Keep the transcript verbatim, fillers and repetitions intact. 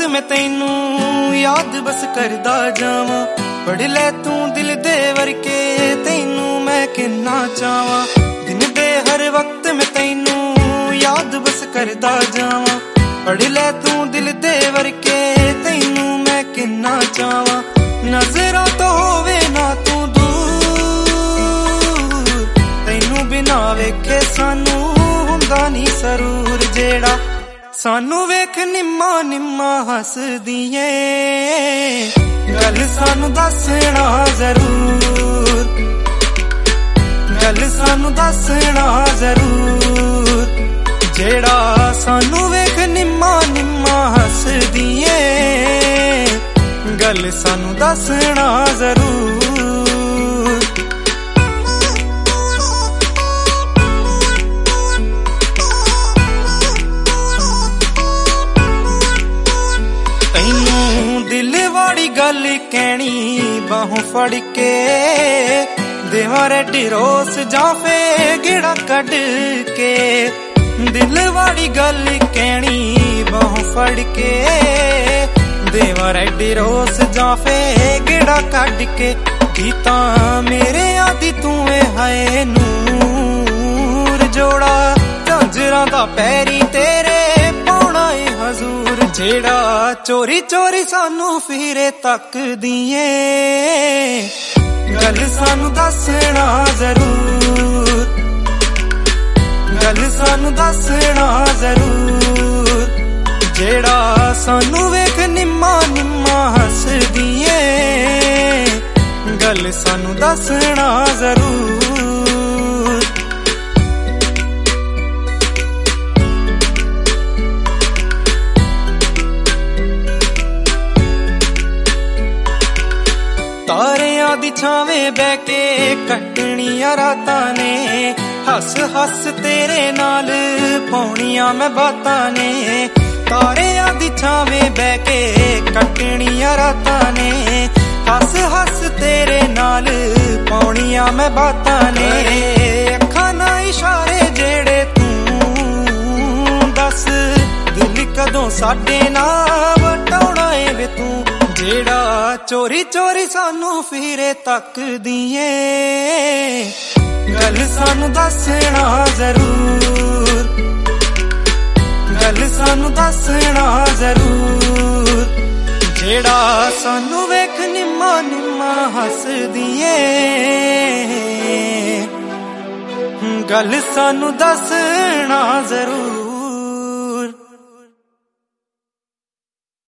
मैं तैनू याद बस करदा जावां। पढ़ लै तू दिल दे वर्के तैनू मैं किन्ना चावां। दिन दे हर वक्त मैं तैनू याद बस करदा जावां। पढ़ लै तू दिल दे वर्के तैनू मैं किन्ना चावां। नजरां तो होवे ना तू दूर, तैनू बिना वेखे सानू हुंदा नी सरूर। जेड़ा सानू वेख निम्मा निम्मा हसदिए, गल सानू दसना जरूर, गल सानू दसना जरूर। जेड़ा सानू वेख निम्मा निम्मा हसदिए, गल सानू दसना जरूर। दिल वाली गल कहनी बाहों फड़ के, देवां रेडी रोस जां फे गेड़ा कढ के। दिल वाली गल कहनी बाहों फड़ के, देवां रेडी रोस जां फे गेड़ा कढ के। गीता मेरे आदि तू हाय नूर, जोड़ा झांजरां दा पैरी तेरे पाउणा ए हजूर। जेड़ा चोरी चोरी सानू फिरे तक दिए, गल सानू दसना जरूर, गल सानू दसना जरूर। जेड़ा सानू वेख निम्मा निम्मा हसदिए, गल सानू दसना जरूर। तारियां दी छावें बह के कटनियां रातां ने, हस हस तेरे नाल पौनियां मैं बातां ने। तारियां दी छावें बह के कटनियां रातां ने, हस हस तेरे नाल पौनियां मैं बातां ने। अखां ना इशारे जेड़े तू दस, दिल कदों साडे नाल वटाउणा ए वे तू। जेड़ा चोरी चोरी सानू फिरे तक दिए, गल सानू दसना जरूर, गल सानू दसना जरूर। जेड़ा सानू वेख निम्मा निम्मा हसदिए, गल सानू दसना जरूर।